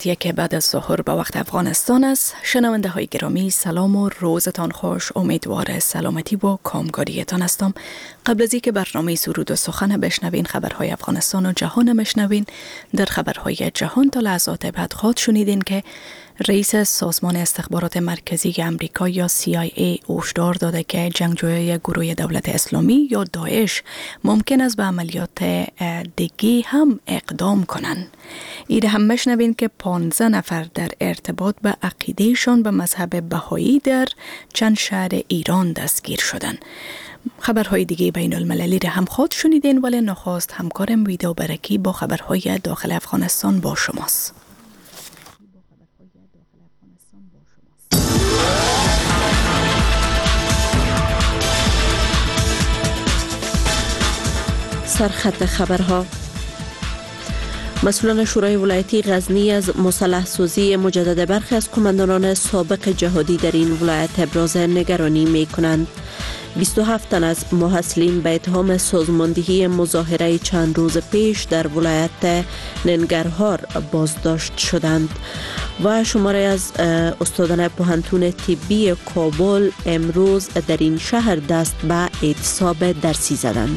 ساعت 1 بعد از ظهر به وقت افغانستان است. شنونده های گرامی، سلام و روزتان خوش. امیدوار سلامتی و کامگاریتان هستم. قبل از اینکه برنامه سرود و سخن بشنوین، خبرهای افغانستان و جهان بشنوین. در خبرهای جهان تا لحظات بعد خواهد شنیدین که رئیس سازمان استخبارات مرکزی امریکا یا CIA هشدار داده که جنگجویان گروه دولت اسلامی یا داعش ممکن است به عملیات دیگه هم اقدام کنند. ایره هم بشنوین که 15 نفر در ارتباط به عقیدهشان به مذهب بهایی در چند شهر ایران دستگیر شدند. خبرهای دیگه بین المللی را هم خواهد شنیدین، ولی نخواست همکارم ویدیو برکی با خبرهای داخل افغانستان با شماست. سرخط خبرها. مسئولان شورای ولایتی غزنی از مسلح سازی مجدد برخی از کماندانان سابق جهادی در این ولایت ابراز نگرانی می کنند. 27 تن از محصلین به اتهام سازماندهی مظاهره چند روز پیش در ولایت ننگرهار بازداشت شدند و شماره از استادان پوهنتون طبی کابل امروز در این شهر دست به اعتصاب درسی زدند.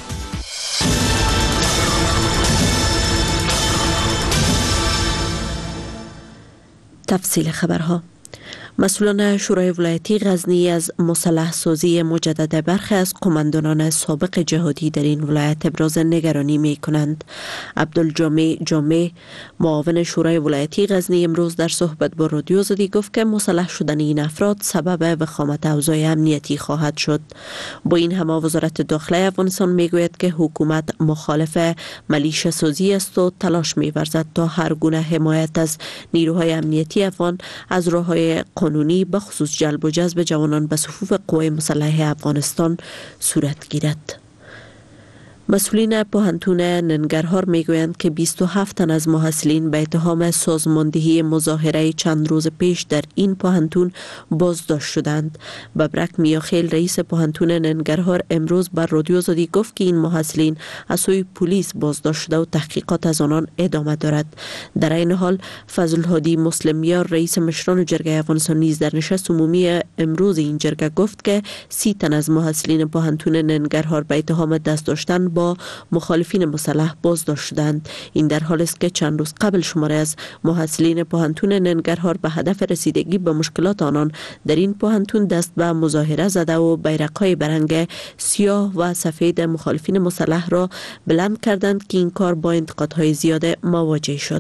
تفصیل خبرها. مسئولان شورای ولایتی غزنی از مسلح سازی مجدد برخی از قماندانان سابق جهادی در این ولایت ابراز نگرانی می کنند. عبدالجامع جامع معاون شورای ولایتی غزنی امروز در صحبت با رادیو آزادی گفت که مسلح شدن این افراد سبب وخامت اوضاع امنیتی خواهد شد. با این همه وزارت داخله افغانستان می گوید که حکومت مخالف ملیشه سازی است و تلاش می ورزد تا هر گونه حمایت از نیروهای امنیتی افغان از راه‌های قانونی به خصوص جلب و جذب جوانان به صفوف قوای مسلحه افغانستان صورت گیرد. مسئولین پوهنتون ننگرهار میگویند که 27 تن از محصلین به اتهام سازماندهی مظاهره چند روز پیش در این پوهنتون بازداشت شدند. ببرک میاخیل رئیس پوهنتون ننگرهار امروز بر رادیو آزادی گفت که این محصلین از سوی پلیس بازداشت شده و تحقیقات از آنان ادامه دارد. در این حال فضل الهادی مسلمیار رئیس مشران جرگه افغانستان نیز در نشست عمومی امروز این جرگه گفت که 30 تن از محصلین پوهنتون ننگرهار به اتهام دست داشتن با مخالفین مسلح بازداشت شدند. این در حالی است که چند روز قبل شماره از محصلین پوهنتون ننگرهار به هدف رسیدگی به مشکلات آنان در این پوهنتون دست به مظاهره زده و بیرق‌های برنگ سیاه و سفید مخالفین مسلح را بلند کردند که این کار با انتقادهای زیاد مواجه شد.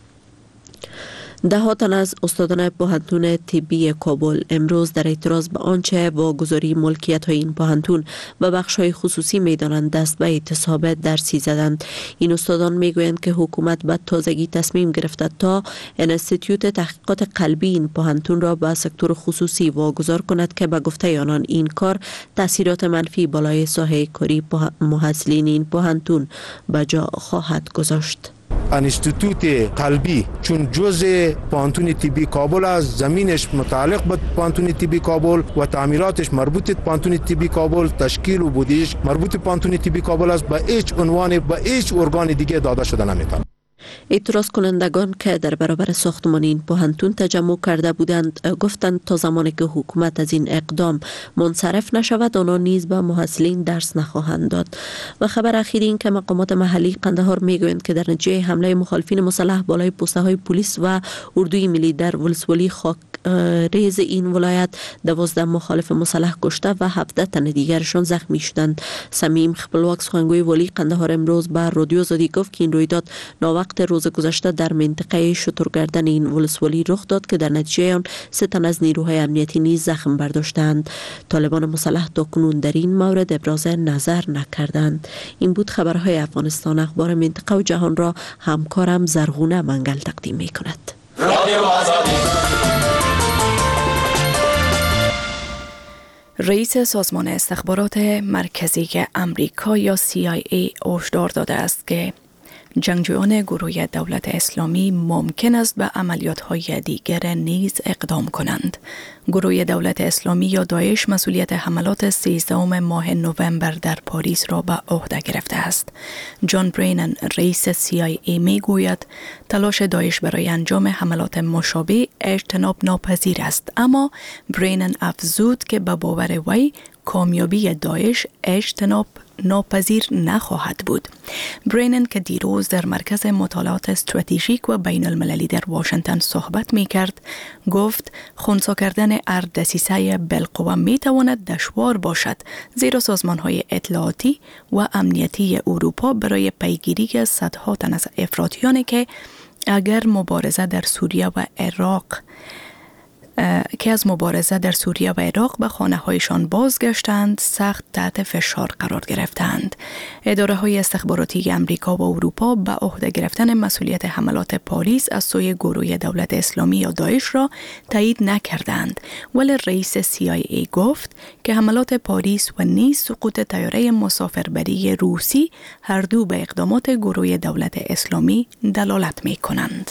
10 تن از استادان پوهنتون طبی کابل امروز در اعتراض به آنچه واگذاری ملکیت های این پوهنتون و بخش های خصوصی میدانند دست به اعتصاب درسی زدند. این استادان میگویند که حکومت به تازگی تصمیم گرفته تا انستیتیوت تحقیقات قلبی این پوهنتون را به سکتور خصوصی واگذار کند که به گفته آنان این کار تاثیرات منفی بالای ساحه کاری محصلین این پوهنتون به جا خواهد گذاشت. انستیتوت قلبی چون جزء پوهنتون طبی کابل است، زمینش متعلق به پوهنتون طبی کابل و تعمیراتش مربوط به پوهنتون طبی کابل، تشکیل و بودجهش مربوط به پوهنتون طبی کابل است، به هیچ عنوان به هیچ ارگان دیگه داده شده نمیتونه. اعتراض کنندگان که در برابر ساختمان این پوهنتون تجمع کرده بودند گفتند تا زمانی که حکومت از این اقدام منصرف نشود آنها نیز به محصلین درس نخواهند داد. و خبر اخیر این که مقامات محلی قندهار میگویند که در نتیجه حمله مخالفین مسلح بالای پوسته های پلیس و اردوی ملی در ولسوالی خاک ریز این ولایت 12 مخالف مسلح کشته و 17 تن دیگرشان زخمی شدند. سمیم خپلواک سخنگوی والی قندهار امروز بر رادیو آزادی گفت که این رویداد ناوقت روز گذشته در منطقه شترگردن این ولسوالی رخ داد که در نتیجه آن 3 تن از نیروهای امنیتی نیز زخم برداشتند. طالبان مسلح تاکنون در این مورد ابراز نظر نکردند. این بود خبرهای افغانستان. اخبار منطقه و جهان را همکارم زرغونه منگل تقدیم می کند. رئیس سازمان استخبارات مرکزی امریکا یا CIA هشدار داده است که جنگجویان گروه دولت اسلامی ممکن است به عملیات‌های دیگر نیز اقدام کنند. گروه دولت اسلامی یا داعش مسئولیت حملات 13 ماه نوامبر در پاریس را به عهده گرفته است. جان برینن رئیس CIA میگوید تلاش داعش برای انجام حملات مشابه اجتناب ناپذیر است، اما برینن افزود که به باور وی کامیابی داعش اجتناب ناپذیر نخواهد بود. برینن که دیروز در مرکز مطالعات استراتژیک و بین المللی در واشنگتن صحبت می کرد، گفت خنثی کردن هر دسیسه بالقوه می تواند دشوار باشد، زیرا سازمان های اطلاعاتی و امنیتی اروپا برای پیگیری صدها تن از افراطیانی که اگر مبارزه در سوریه و عراق به خانه هایشان بازگشتند سخت تحت فشار قرار گرفتند. اداره های استخباراتی امریکا و اروپا به عهده گرفتن مسئولیت حملات پاریس از سوی گروه دولت اسلامی یا داعش را تایید نکردند، ولی رئیس CIA گفت که حملات پاریس و نیز سقوط طیاره مسافربری روسی هر دو به اقدامات گروه دولت اسلامی دلالت می کنند.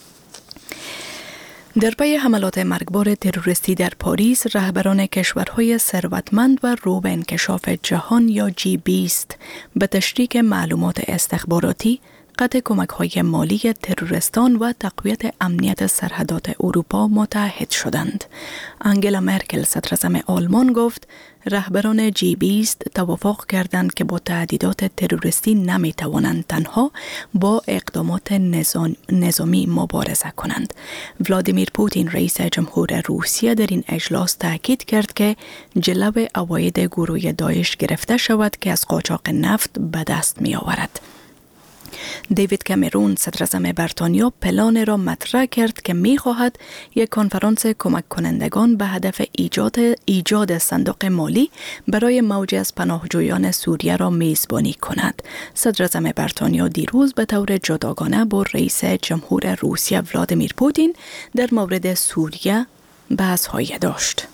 در پی حملات مرگبار تروریستی در پاریس، رهبران کشورهای ثروتمند و رو به انکشاف جهان یا G20 به تشریک معلومات استخباراتی، قطع کمک‌های مالی تروریستان و تقویت امنیت سرحدات اروپا متحد شدند. انگلا مرکل صدراعظم آلمان گفت رهبران G20 توافق کردند که با تهدیدات تروریستی نمی‌توانند تنها با اقدامات نظامی مبارزه کنند. ولادیمیر پوتین رئیس جمهور روسیه در این اجلاس تاکید کرد که جلو عواید گروه داعش گرفته شود که از قاچاق نفت به دست می‌آورد. دیوید کامرون صدراعظم بریتانیا پلان را مطرح کرد که می‌خواهد یک کنفرانس کمک کنندگان به هدف ایجاد صندوق مالی برای موج از پناهجویان سوریه را میزبانی کند. صدراعظم بریتانیا دیروز به طور جداگانه با رئیس جمهور روسیه ولادیمیر پوتین در مورد سوریه بحث‌هایی داشت.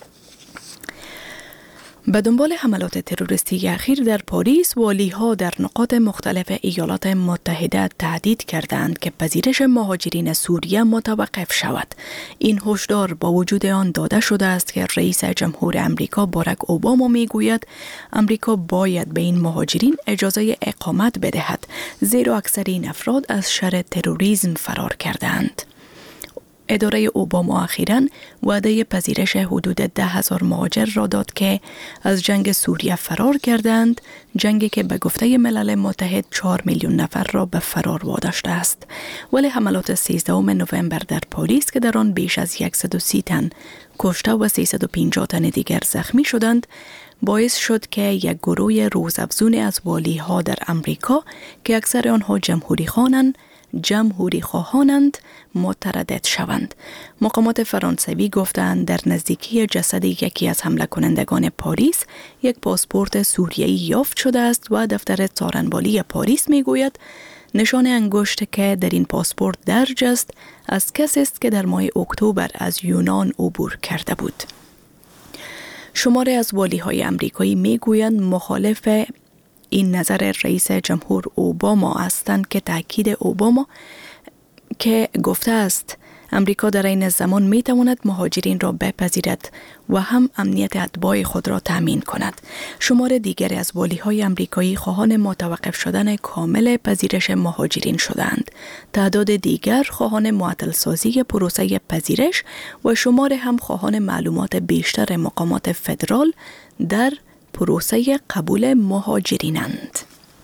به دنبال حملات تروریستی اخیر در پاریس، والی‌ها در نقاط مختلف ایالات متحده تهدید کردند که پذیرش مهاجرین سوریه متوقف شود. این هشدار با وجود آن داده شده است که رئیس جمهور امریکا باراک اوباما میگوید امریکا باید به این مهاجرین اجازه اقامت بدهد، زیرا اکثر این افراد از شر تروریسم فرار کردند. اداره اوباما اخیراً وعده پذیرش حدود 10,000 مهاجر را داد که از جنگ سوریه فرار کردند، جنگی که به گفته ملل متحد 4 میلیون نفر را به فرار واداشته است. ولی حملات 13 نوامبر در پاریس که در آن بیش از 130 تن کشته و 350 تن دیگر زخمی شدند، باعث شد که یک گروه روزافزون از والی‌ها در امریکا که اکثر آنها جمهوری خواهانند متردد شوند. مقامات فرانسوی گفتند در نزدیکی جسد یکی از حمله کنندگان پاریس یک پاسپورت سوریه‌ای یافت شده است و دفتر څارنبالی پاریس میگوید نشان انگشت که در این پاسپورت درج است از کسی است که در ماه اکتبر از یونان عبور کرده بود. شماری از والی‌های آمریکایی میگویند مخالف این نظر رئیس جمهور اوباما هستند که تاکید اوباما که گفته است امریکا در این زمان می تواند مهاجرین را بپذیرد و هم امنیت اتباع خود را تامین کند. شمار دیگری از والی‌های آمریکایی خواهان متوقف شدن کامل پذیرش مهاجرین شدند. تعداد دیگر خواهان معطل سازی پروسه پذیرش و شمار هم خواهان معلومات بیشتر مقامات فدرال در پروسه قبول مهاجرینند.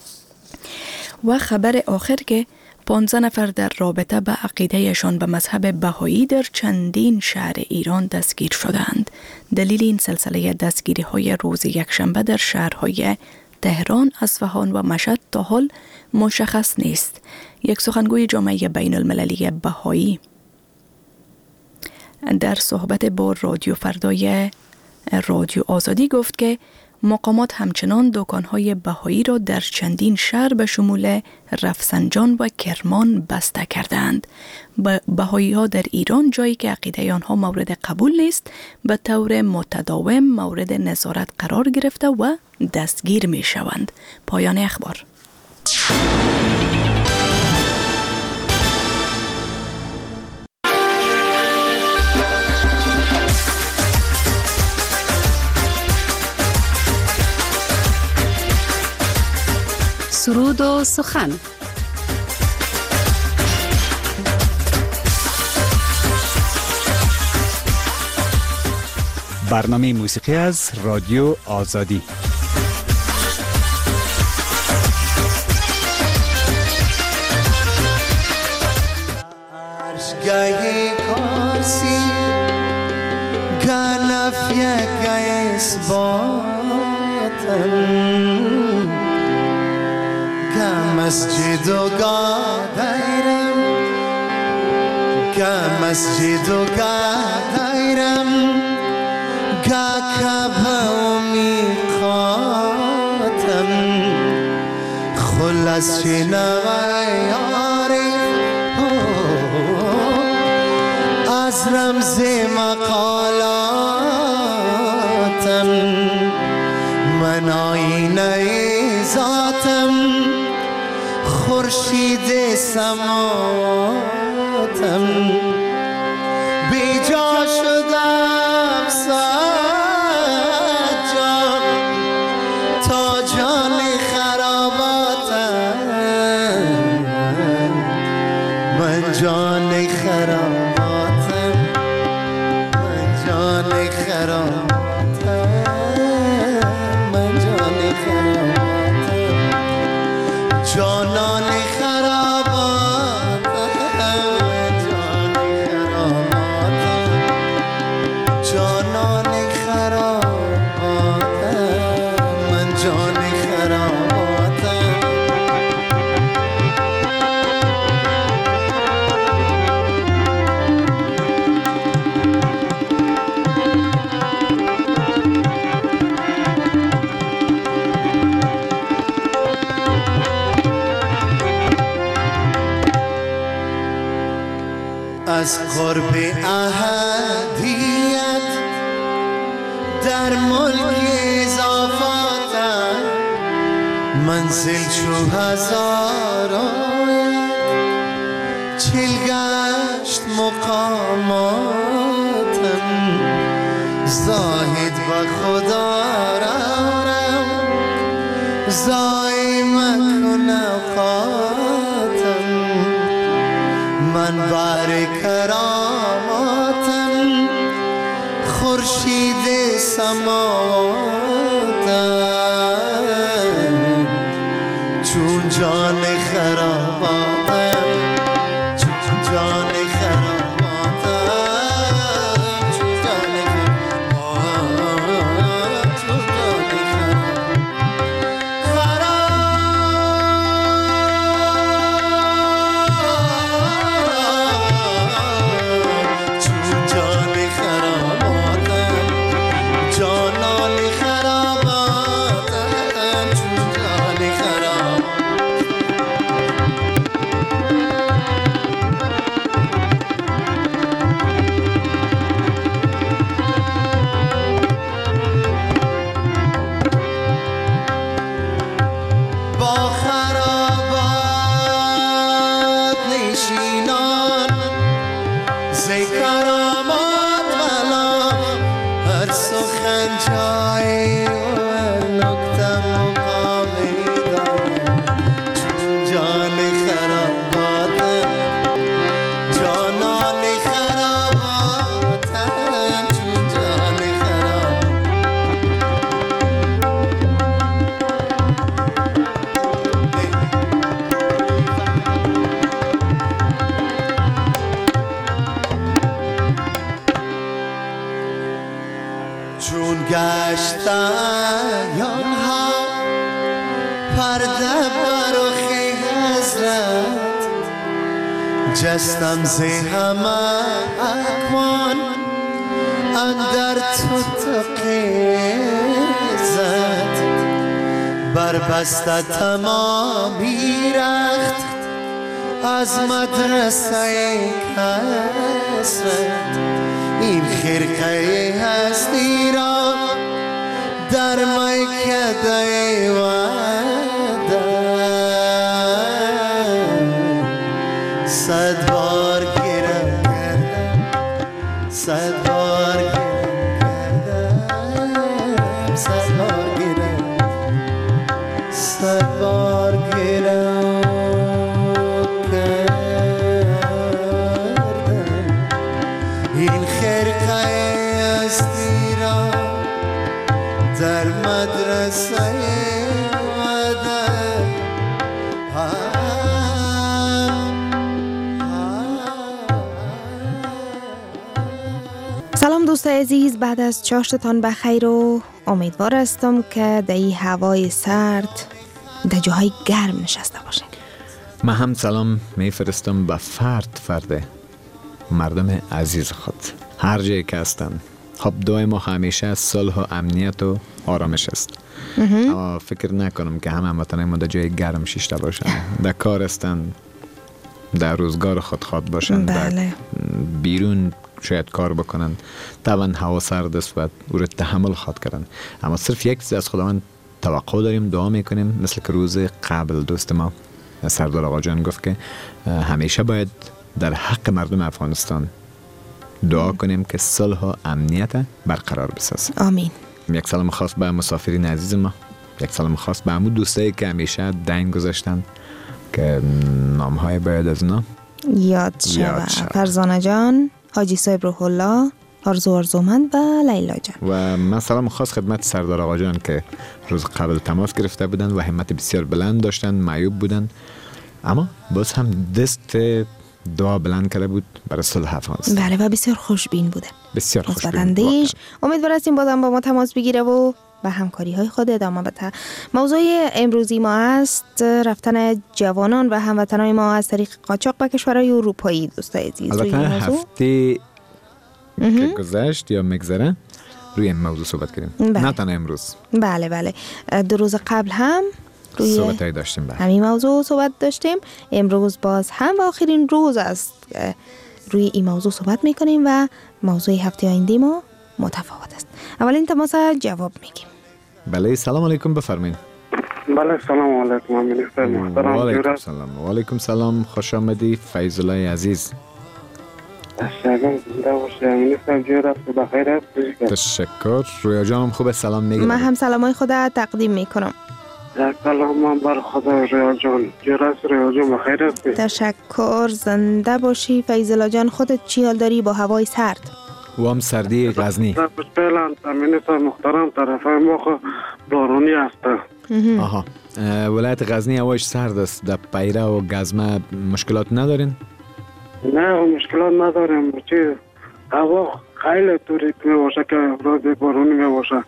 و خبر آخر که 15 نفر در رابطه به عقیدهشان به مذهب بهایی در چندین شهر ایران دستگیر شدند. دلیل این سلسله دستگیری های روز یکشنبه در شهرهای تهران، اصفهان و مشهد تا حال مشخص نیست. یک سخنگوی جامعه بین المللی بهایی در صحبت با رادیو فردای رادیو آزادی گفت که مقامات همچنان دکان‌های بهایی را در چندین شهر به شمول رفسنجان و کرمان بسته کردند. بهایی‌ها در ایران جایی که عقیده آنها مورد قبول نیست به طور متداوم مورد نظارت قرار گرفته و دستگیر می‌شوند. پایان اخبار. سرود و سخن. برنامه موسیقی از رادیو آزادی. عرشگاه کارسی گنفیه گیس باتم گم مسجد و گا دیرم گم مسجد و گا دیرم گا کبه و میقاتم خلاص شنوه یاری از رمز مقالاتم من آینه ذاتم خورشید سماتم بی جا شدم سجا تا جان خراباتم من جان خراباتم من جان خراباتم من جان خراباتم جانان خراباتم جان خراباتم جانان خراباتم من جان خراباتم از قرب احدیت در ملک اضافاتم منزل چو هزار آید چل گشت مقاماتم زاهد و خدا رارم زای مکن اوقاتم من بر کراماتم خورشید سماواتم چون جان خراباتم چون جان خراباتم چون جان خراباتم چون جان جانان خراباتم چون جان خراب با خرابات نشینان زی کرامات بلا هر سخن جایی و نکته مقامی دارم چون جان خراباتم جانان خراباتم چون جان خراب چون گشتن یانها پرده بر رخ حضرت جستم ز همه اکوان اندر تقیزت بربسته تمامی رخت از مدرسه کسرت این خرقه هستی را در میکده وعده صد بار گیرم کردم صد بار گیرم کردم صد بار گیرم صد بار گیرم خرقه هستی را در مدرسه وعده سلام دوست عزیز، بعد از چاشتتان بخیر و امیدوار هستم که در این هوای سرد در جاهای گرم نشسته باشین. من هم سلام میفرستم به فرد مردم عزیز خود هر جایی که هستن. خب دعای ما همیشه صلح و امنیت و آرامش است. اما فکر نکنم که همه هموطنان ما در جای گرم شیشته باشن. در کار هستن، در روزگار خود باشن، در بیرون شاید کار بکنن. طبعا هوا سرد است و او را تحمل خواهد کردن. اما صرف یک چیز از خداوند توقع داریم، دعا میکنیم، مثل که روز قبل دوست ما سردار آقا جان گفت که همیشه باید در حق مردم افغانستان دعا کنیم که صلح و امنیت برقرار بسازه. آمین. یک سلام خاص به مسافرین عزیز ما، یک سلام خاص به همون دوستایی که همیشه دین گذاشتن که نامهای باید از اونا یاد شود. فرزانه جان، حاجی صاحب روح الله، آرزومند و لیلا جان. و من سلام خاص خدمت سردار آقا جان که روز قبل تماس گرفته بودن و همت بسیار بلند داشتن، معیوب بودن، اما باز هم دست دعا بلند کرده بود برای صلح افغانستان. بله و بسیار خوشبین بودن. بسیار خوشبین. امیدوار هستیم بازم با ما تماس بگیره و به همکاری های خود ادامه بده. موضوع امروزی ما است رفتن جوانان و هموطنان ما از طریق قاچاق به کشورهای اروپایی. دوستای عزیز، البته هفته که گذشت یا مگذره روی این موضوع صحبت کردیم. نه تنها امروز. بله 2 روز قبل هم روی صحبتایی داشتیم. همین موضوع صحبت داشتیم. امروز باز هم آخرین روز است روی این موضوع صحبت میکنیم و موضوع هفته آینده ما متفاوت است. اولین تماس جواب میگیم. بله سلام علیکم، بفرمایید. بله سلام علیکم منیستر محترم. و علیکم سلام. و علیکم سلام، خوش آمدی فیض الله عزیز. تشکر زنده باشی منیستر، جورت بخیر است. تشکر. رویا جانم خوبه، سلام میگم. من هم سلامای خود تقدیم میکنم. سلام من بر خدا رویا جان. جورت رویا جان بخیر است. تشکر، زنده باشی فیض الله جان. خودت چی حال داری با هوای سرد؟ و هم سردی غزنی. فعلا منیستر محترم طرف ما بارونی است. آها، ولایت غزنی هوایش سرد است. در پیره و گزمه مشکلات ندارین؟ نه مشکلات نداریم. چی هوا خیلی توریک می باشه که روز بارونی می باشه.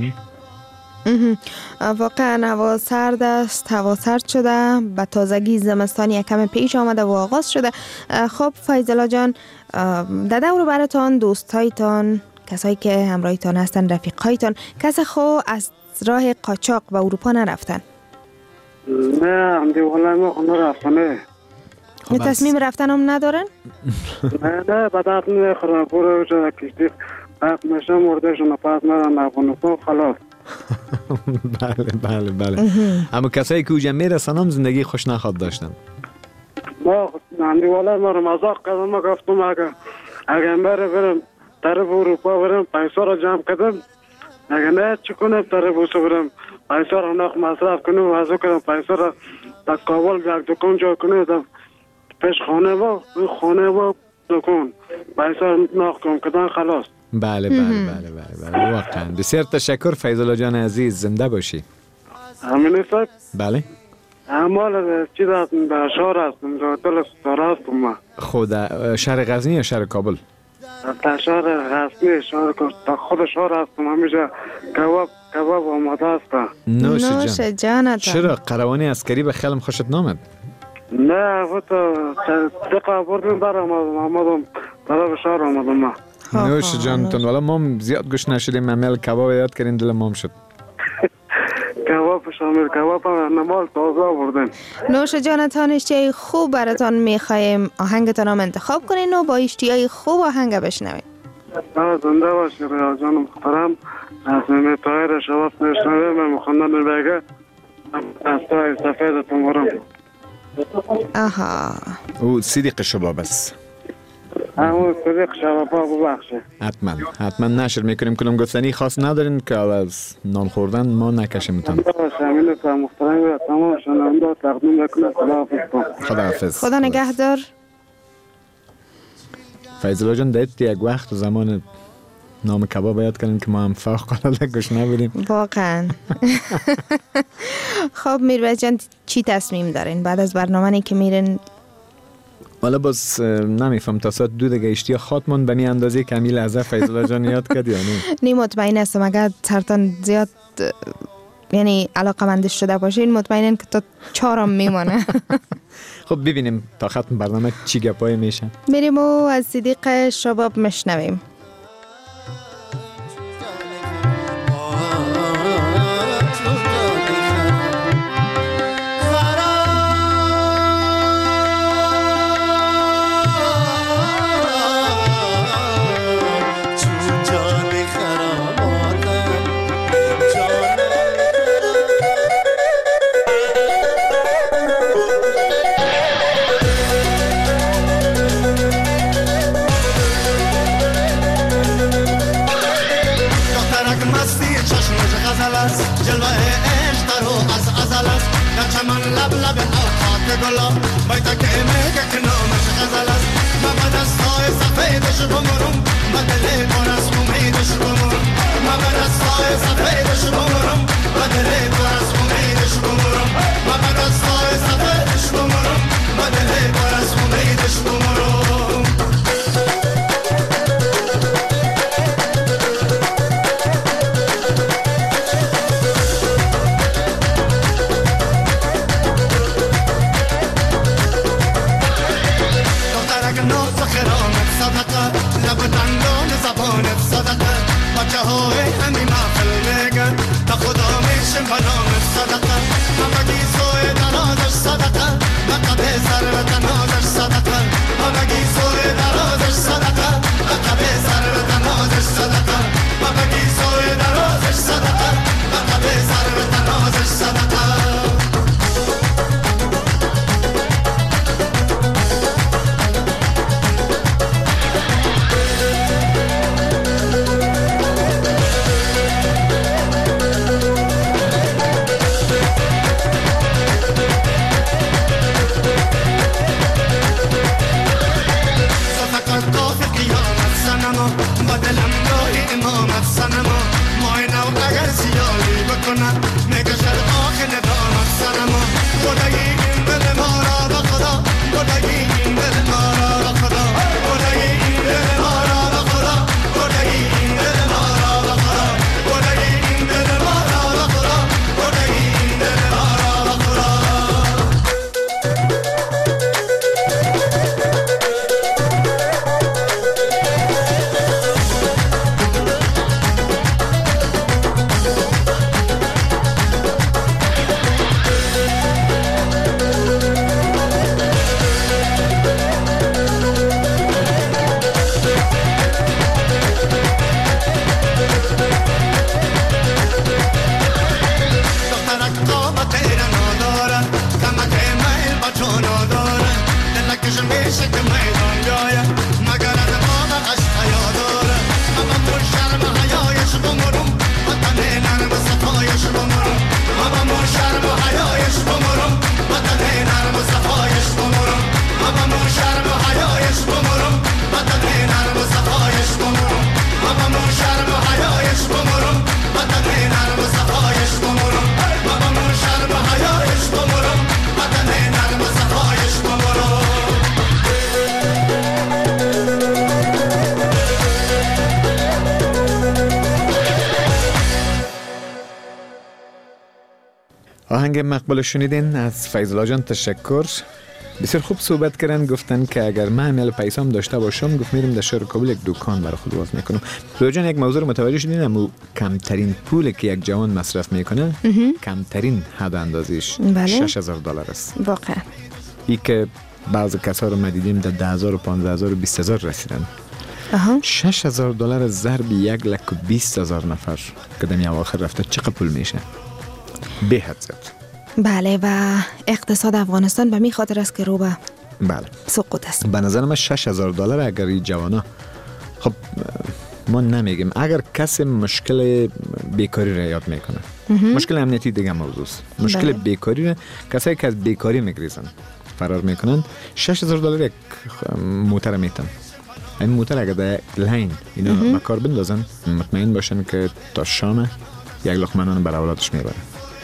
واقعا هوا سرد است، هوا سرد شده، به تازگی زمستان یکم پیش آمده و آغاز شده. خب فیض الله جان، در دور براتان، دوستایتان، کسایی که همراهیتان هستن، رفیقایتان، کسی خو از راه قاچاق به اروپا نرفتن؟ نه هم دیواله ما خونه رفتنه. تصمیم رفتن هم ندارن؟ نه بدت نمیخوره. برو شده کشتی قبل میشه مرده شونه پس میرن افغانستان خلاص. بله اما کسایی که اوجه میرسن هم زندگی خوش نخواد داشتن. ما نندیواله ما رو مزاق کردم. ما گفتم اگر برم طرف اروپا برم پیسا رو جمع کردم، اگر نه چی کنم طرف اوسو برم پیسا رو نخ مصرف کنم و ازو کنم پیسا رو در کابل یک دکان جا کنم پیش خانه با دکان پیسا رو نخ کنم کدن خلاص. بله واقعا بسیار تشکر فیض الله جان عزیز، زنده باشی. همین است. بله اعمال چی هستم در شهر هستم، در دل ستاره هستم. ما خود شهر غزنی یا شهر کابل؟ در شهر غزنی، خود شهر هستم. همیشه کباب آماده هستم. نوش جانتان. چرا قروانی عسکری به خیالم خوشت نامد؟ نه دقیقه بردیم برم آمدم طرف شهر آمدم. ما نوش جانتون. والا ما زیاد گوش نشدیم، عمل کباب یاد کردین دل مام شد. کباب شامل کباب نمال تازه بردن. نوش جانتان. اشتیای خوب براتان میخوایم، آهنگتان هم انتخاب کنین و با اشتیای خوب آهنگ بشنوین. زنده باشی ریا جان محترم. نسیم طاهر شباب نشنویم. من مخندن بگه دستای سفیدتون برم. آها، او صدیق شباب است. همون صدیق شباب ببخشه. حتما نشر میکنیم. کنم گفتنی خاص ندارین که از نان خوردن ما نکشیمتان. شامل محترم تمام شنونده تقدیم بکنم. خداحافظ. خدا نگهدار. فیض الله جان دید یک وقت زمان نام کباب یاد کردن که ما هم فوق العاده گشنه بودیم. واقعا. خب میرویس جان چی تصمیم دارین بعد از برنامه‌ای که میرین؟ والا باز نمیفهم تا ساعت 2 دیگه اشتیا خاطمون به این اندازه که امیل از فیض الله جان یاد کرد یا نه؟ نی مطمئن هستم اگر سرتان زیاد یعنی علاقمند شده باشین مطمئنن که تا 4 میمونه. خب ببینیم تا ختم برنامه چی گپای میشه. میریم و از صدیق شباب مشنویم. آهنگ مقبول شنیدین از فیض الله جان. تشکر. بسیار خوب صحبت کردن. گفتن که اگر من امیل پیسام داشته باشم گفت میرم در شهر کابل یک دکان برای خود باز میکنم. فیض جان یک موضوع متوجه شدین؟ امو کمترین پولی که یک جوان مصرف میکنه کمترین حد اندازیش $6,000 است. واقعا ای که بعضی کسا رو ما دیدیم در 10,000 و 15,000 و 20,000 رسیدن. $6,000 ضرب 1,20,000 نفر که در اواخر رفته چقدر پول میشه؟ به حد زیاد. بله و اقتصاد افغانستان به می خاطر است که رو به بله سقوط است. به نظر من $6,000 اگر این جوانا، خب ما نمیگیم اگر کسی مشکل بیکاری را یاد میکنه، مشکل امنیتی دیگه موضوع است، مشکل بیکاری را کسایی که از بیکاری میگریزن فرار میکنن $6,000 یک موتر میتن این موتر اگر در لین اینا مکار بندازن مطمئن باشن که تا شام یک لقمه نان بر اولادش میبره.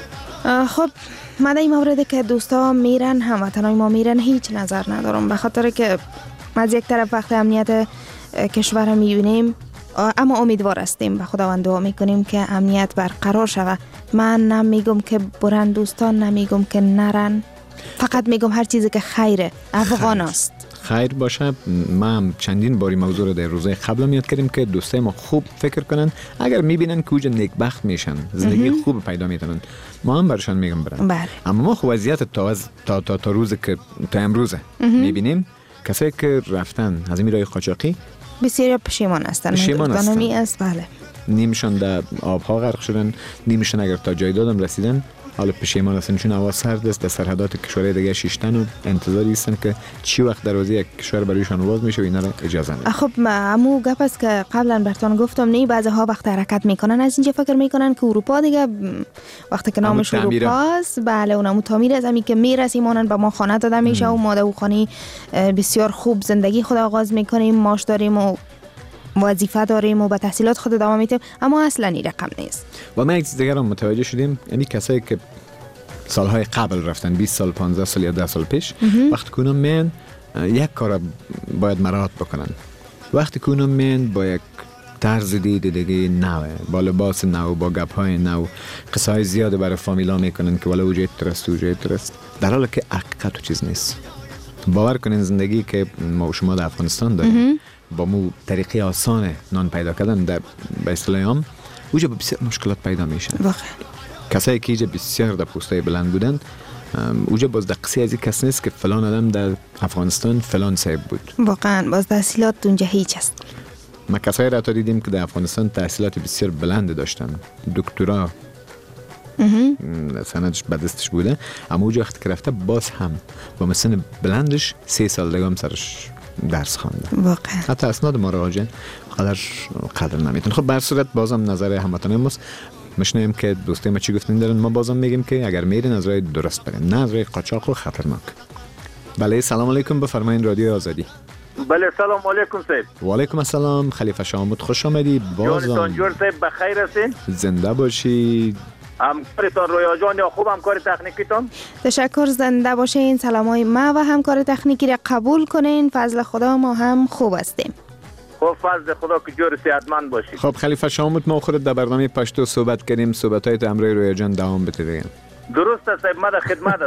خب من در این مورد که دوستا میرن، هموطنای ما میرن، هیچ نظر ندارم، به خاطر که ما از یک طرف وقت امنیت کشور میبینیم، اما امیدوار هستیم، به خداوند دعا میکنیم که امنیت برقرار شود. من نمیگم که برن دوستان، نمیگم که نرن، فقط میگم هر چیزی که خیره افغان است خیر باشه. ما هم چندین باری موضوع رو در روزهای قبل میاد کردیم که دوستای ما خوب فکر کنن، اگر میبینن که اوجا نیکبخت میشن، زندگی خوب پیدا میتونن، ما هم برشان میگم برن. بله. اما ما خب وضعیت تا روز که تا امروزه میبینیم کسایی که رفتن از این راه قاچاقی بسیار پشیمان هستن. است. بله. نیمشون در آبها غرق شدن، نیمشون اگر تا جای دادم رسیدن حالا پشیمان هستن چون هوا سرد است. در سرحدات کشورهای دیگه شیشتن و انتظاری هستن که چی وقت دروازه یک کشور برایشان باز میشه و اینا را اجازه میده. خب امو گپ است که قبلا براتون گفتم، نه بعضی ها وقت حرکت میکنن از اینجا فکر میکنن که اروپا دیگه وقتی که نامش اروپا است، بله اونمو تعمیر است، همین که میرسیم مانن به ما خانه داده میشه و ما در خانه بسیار خوب زندگی خود آغاز میکنیم، ماش داریم و وظیفه داریم و به تحصیلات خود ادامه میدیم، اما اصلا این رقم نیست. و ما یک چیز دیگر هم متوجه شدیم، یعنی کسایی که سالهای قبل رفتن 20 سال 15 سال یا 10 سال پیش، وقتی که اونا میان یک کار باید مراعات بکنن. وقتی که اونا میان با یک طرز دیگه نوه، با لباس نو، با گپ‌های نو، قصه های زیاد برای فامیلا میکنن که والا اوجه ترست، در حالی که حقیقت و چیز نیست. باور کنین زندگی که ما و شما در افغانستان داریم با مو طریقی آسان نان پیدا کردن در به اصطلاح عام اوجا بسیار مشکلات پیدا میشن. واقعا کسایی که اینجا بسیار در پستای بلند بودن اوجا باز دقیقی از این کس نیست که فلان آدم در افغانستان فلان صاحب بود. واقعا باز تحصیلات اونجا هیچ است. ما کسایی را تا دیدیم که در افغانستان تحصیلات بسیار بلند داشتن، دکترا سندش به دستش بوده، اما اوجا وقتی که رفته باز هم با مثلا بلندش 3 سال دیگه هم سرش درس خوانده. واقعا حتی اسناد مراجع قدر نمیتونه. خب بر صورت بازم نظر هموطنان ماست، مشنیم که دوستای ما چی گفتن دارن، ما بازم میگیم که اگر میرین از راه درست برین، نه از راه قاچاق و خطرناک. بله سلام علیکم، بفرمایید رادیو آزادی. بله سلام علیکم صاحب. و علیکم السلام، خلیفه شامود خوش آمدی. بازم جور صاحب بخیر هستین؟ زنده باشی. همکارتان رویا جان یا خوب همکار تکنیکیتان؟ تشکر، زنده باشین. سلامای ما و همکار تکنیکی را قبول کنین، فضل خدا ما هم خوب هستیم. خب فضل خدا که جور صحتمند باشی. خب خلیفه شامود، ما خودت در برنامه پشتو صحبت کردیم، صحبت‌های امروز رویا جان دوام بده. درست است صاحب، ما در خدمت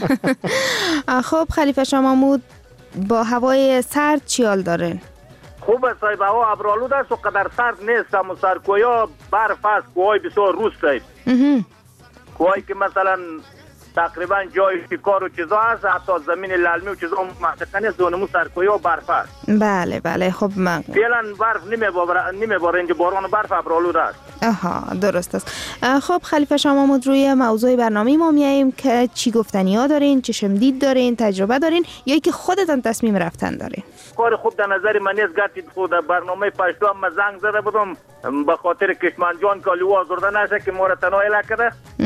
هستم. خب خلیفه شامود، با هوای سرد چی حال داره؟ خوب است صاحب، هوا ابرآلود است و قدر سرد نیست، اما سرکویا برف است، کوهای بسیار روز صاحب. کوهایی که مثلا تقریبا جای شکار و چیزا هست، حتی زمین للمی و چیزا منطقه نیست، دونمو سرکویا و برف است. بله بله. خب من فعلا برف نمیباره اینجا، باران و برف ابرآلود است. آها درست است. خب خلیفه شامود، روی موضوع برنامه ما میاییم که چی گفتنی ها دارین، چشم دید دارین، تجربه دارین، یا که خودتان تصمیم رفتن دارین؟ کار خوب در نظر من نیست. گرچه خود برنامه پشتو هم زنگ زده بودم به خاطر کشمن جان که لیو آزرده نشه که ما را تنایل کرده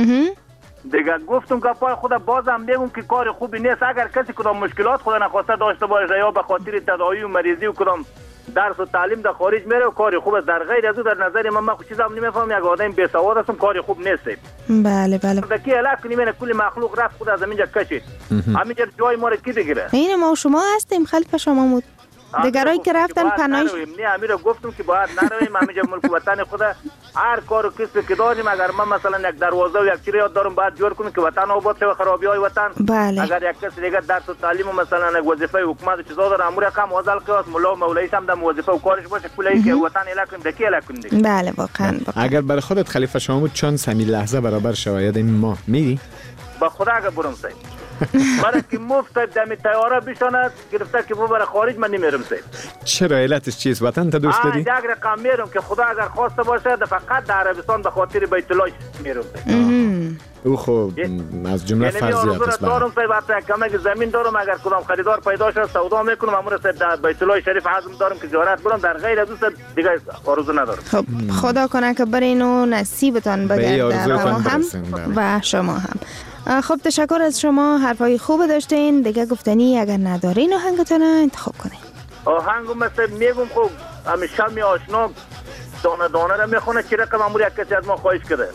دیگه، گفتم که پای خود بازم میگم که کار خوبی نیست. اگر کسی کدام مشکلات خود نخواسته داشته باشه یا به خاطر تداوی و مریضی و کدام درس و تعلیم در خارج میره و کار خوب است، در غیر از او در نظر من چیزام نمیفهم، یک آدم بی سواد هستم، کار خوب نیست. بله بله. دکی علاقه کنیم کل مخلوق رفت خود از اینجا کشید، همینجا جای ما رو کی بگیره؟ این ما و شما هستیم خلیفه شامود. دیگرایی که رفتن پناهش نه، امیر گفتم که باید نرویم، همینجا ملک وطن خود هر کار و کسبی که داریم، اگر من مثلا یک دروازه و یک چیز یاد دارم باید جور کنیم که وطن آباد شه و خرابی‌های وطن. بله. اگر یک کس دیگه درس و تعلیم و مثلا یک وظیفه حکومت و چیزا داره، امور کم وزل که مولا و مولاییش هم در وظیفه و کارش باشه، پولی که وطن الکن دکی الکن دیگه. بله واقعا. اگر برای خودت خلیفه شامود چند سمی لحظه برابر شواید این ما میری؟ با خدا اگر برم صاحب برای که مفت دم تیاره بشاند گرفته که برای خارج من نمیرم صاحب. چرا علتش چیست؟ وطن تا دوست داری؟ یک رقم میرم که خدا اگر خواسته باشه فقط در عربستان به خاطر بیت الله میرم. او خب از جمله فرضیات است. دارم صاحب کمک زمین دارم، اگر کدام خریدار پیدا شد سودا میکنم، امور صاحب در بیت الله شریف عزم دارم که زیارت برم، در غیر از اون دیگه آرزو ندارم. خب خدا کنه که برین و نصیبتان بگرده ما هم و شما هم. خب تشکر از شما، حرفای خوب داشتین. دیگه گفتنی اگر ندارین و هنگتون انتخاب کنین. آهنگو مثلا میگم خب همیشه می آشنا دانه دانه را میخونه چی رقم امور یک کسی از ما خواهش کرده.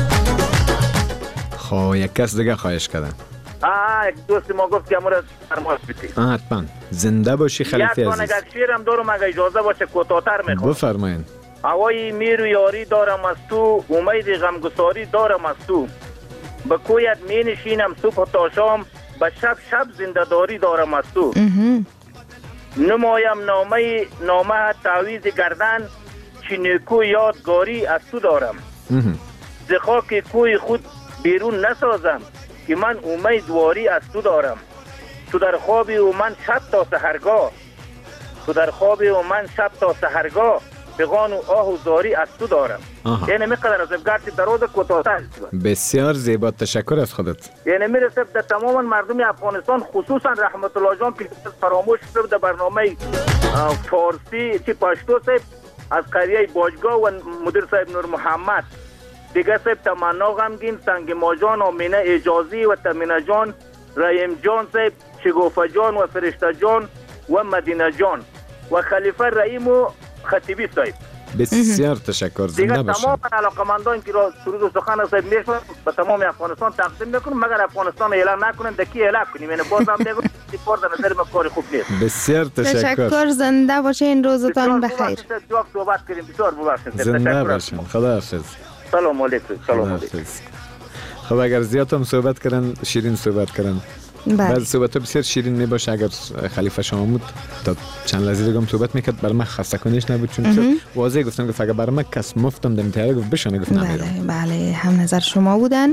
خب یک کس دیگه خواهش کرده. یک دوست ما گفت که امور فرمایش بیتی. حتما زنده باشی خلیفه عزیز. یک شیرم دارم اگه اجازه باشه کوتاه‌تر میخونم. بفرمایید. هوای میر و یاری دارم از تو، امید غمگساری دارم از تو، به کویت می نشینم صبح تا شام، به شب شب زنده داری دارم از تو. نمایم نامه تعویض گردن، چی نیکو یادگاری از تو دارم. ز خاک کوی خود بیرون نسازم، که من امیدواری از تو دارم. تو در خوابی و من شب تا سحرگاه، تو در خوابی و من شب تا سحرگاه، پیغان و آه و زاری از تو دارم. یعنی میقدر از افگارتی دراز کوتاه‌تر. بسیار زیبا، تشکر از خودت. یعنی میرسه در تمام مردم افغانستان خصوصا رحمت الله جان که فراموش شد در برنامه فارسی چی پشتو صاحب از قریه باجگاه و مدیر صاحب نور محمد دیگه صاحب تمنا غمگین سنگ ماجان آمینه اجازی و تمینه جان رحیم جان صاحب شگوفه جان و فرشته جان و مدینه جان و خلیفه رحیم و خطیبی صاحب. بسیار تشکر. زنده باشید. تمام علاقمندان که را سرود و سخن صاحب میشن به تمام افغانستان تقسیم میکنیم، مگر افغانستان اعلان نکنن دکی اعلان کنیم. یعنی بازم میگم سپورت در نظر ما کار خوب نیست. بسیار تشکر. زنده باشین، روزتان بخیر. جواب صحبت کنیم. بسیار ببخشید. زنده باشین. خداحافظ. سلام علیکم. سلام علیکم. خب اگر زیاد هم صحبت کردن شیرین صحبت کردن. بعضی صحبت ها بسیار شیرین می باشه. اگر خلیفه شامود تا چند لحظه دیگه هم صحبت میکرد بر من خسته کنیش نبود، چون بسیار واضح گفتم که اگر بر من کس مفتم دم تیاره گفت بشانه گفت نمیرم. بله هم نظر شما بودن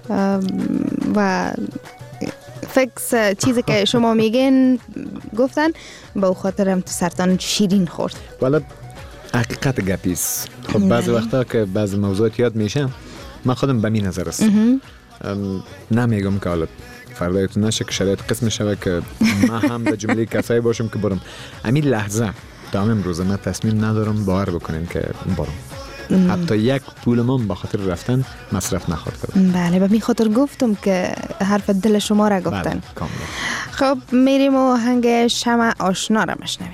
و فکس چیزی که شما میگین گفتن با خاطرم تو سرطان شیرین خورد. والا حقیقت گپیست. خب بعضی وقتا که بعضی موضوعات یاد میشم من خودم به می نظر است. نمیگم که حالا فردایتون نشه که شرایط قسم شوه که من هم به جمله کسایی باشم که برم. همین لحظه تا امروز من تصمیم ندارم باور بکنین که برم. حتی یک پول من با خاطر رفتن مصرف نخواهد کرد. بله به می خاطر گفتم که حرف دل شما را گفتن. بله کاملا. خب میریم و آهنگ شمع آشنا را مشنویم.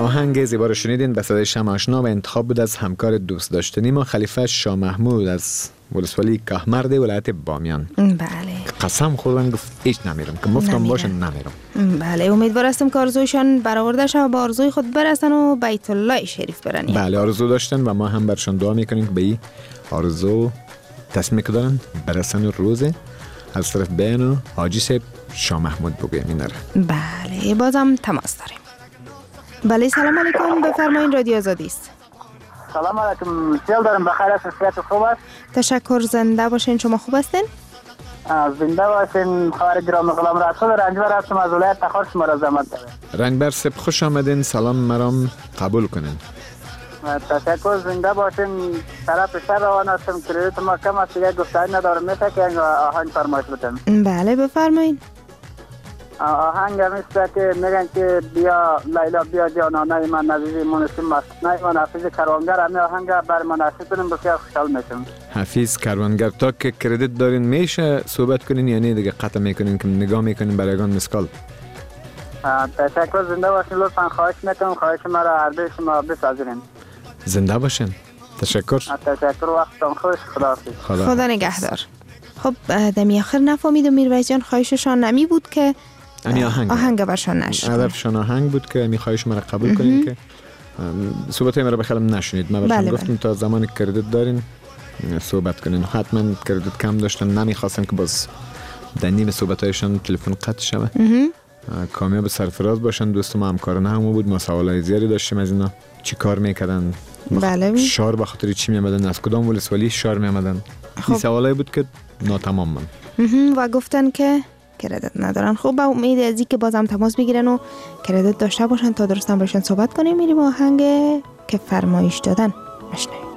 آهنگ زیبا رو شنیدین به صدای شمع آشنا و انتخاب بود از همکار دوست داشتنی ما خلیفه شاه محمود از ولسوالی کهمرد ولایت بامیان. بله. قسم خوردن گفت هیچ نمیرم که مفتم باشه نمیرم. بله امیدوار هستم که آرزویشان برآورده شود و با آرزوی خود برسن و بیت الله شریف برن. بله آرزو داشتن و ما هم برشان دعا میکنیم که به این آرزو تصمیم که دارن برسن روز از طرف بین و حاجی صاحب شاه محمود بگویم این را. بله بازم تماس داریم. بله سلام علیکم بفرمایید رادیو آزادی است. سلام علیکم سیل دارم بخیر است صحت خوب است. تشکر زنده باشین شما خوب هستین؟ زنده باشین خبر گرامی غلام رسول رنجبر هستم از ولایت تخار شما را زحمت دارم. رنجبر صاحب خوش آمدین سلام مرام قبول کنین. تشکر زنده باشین طرف شهر روان هستم کریدیت ما کم است دیگه گفتاری ندارم میشه که آهنگ فرمایش بدم. بله بفرمایید. آهنگ همیست که میگن که بیا لیلا بیا جانانه من عزیزی منشی مستنه من حفیظ کروانگر همه آهنگ بر من عشق کنیم بسیار خوشحال میشم. حفیظ کروانگر تا که کردیت دارین میشه صحبت کنین یعنی دیگه قطع میکنین که نگاه میکنین برایگان مسکال. تشکر زنده باشین لطفا خواهش میکنم خواهش مرا عربی شما بسازین. زنده باشین. تشکر. تشکر وقتتون خوش خداحافظ. خدا نگهدار. خب دمی آخر نفهمیدم میرویس جان خواهششان نمی بود که آهنگ برشان نشد. هدفشان آهنگ بود که خواهش مرا قبول کنین که صحبت مرا بخیرم نشنید. من برشان گفتم تا زمانی که کردیت دارین صحبت کنین. حتما کردیت کم داشتن نمیخواستن که باز در نیم صحبتایشان تلفن قطع شود. کامیاب سرفراز باشن. دوست ما همکارانه هم بود. ما سوالای زیادی داشتیم از اینا چی کار میکردن. بله. شار به خاطر چی میامدن از کدام ولسوالی شار میامدن. این سوالایی بود که ناتمام من. و گفتن که کردیت ندارن. خب با امید از اینکه بازم تماس بگیرن و کردیت داشته باشن تا درست هم باشن صحبت کنیم میریم آهنگ که فرمایش دادن بشنویم.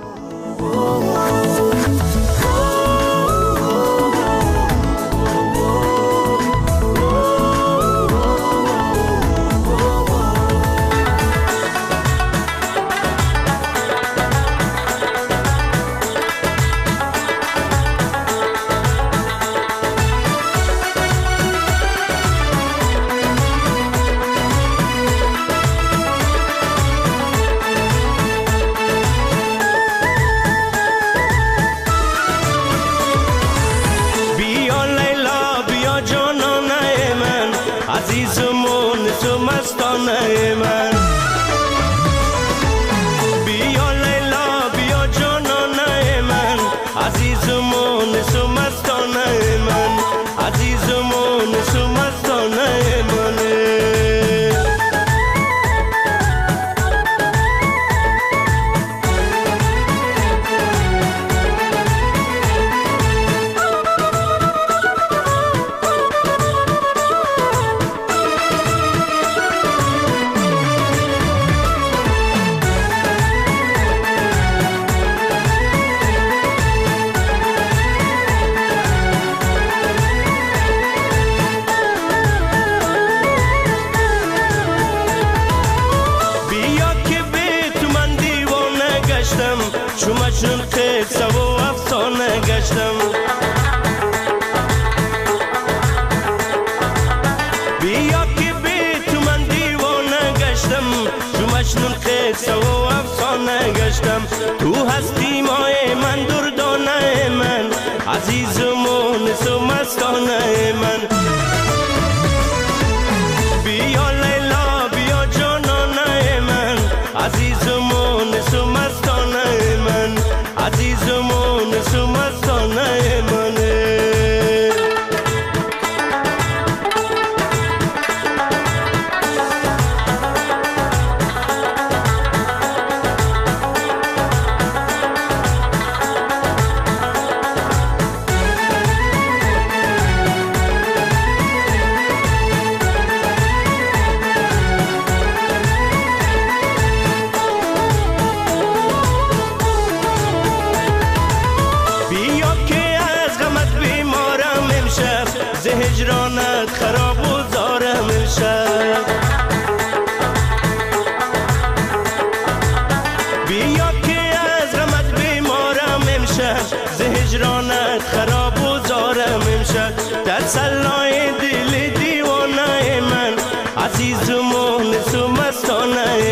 تو هستی مای من دردانه من عزیز و مونس و مستانه من بیا لیلا بیا جانانه من عزیز و مونس و مستانه من عزیز و مونس و مستانه منه هجرانت خراب و زارم امشب بیا که از غمت بیمارم امشب ز هجرانت خراب و زارم امشب در سلای دل دیوانه من عزیز و مونس و مستانه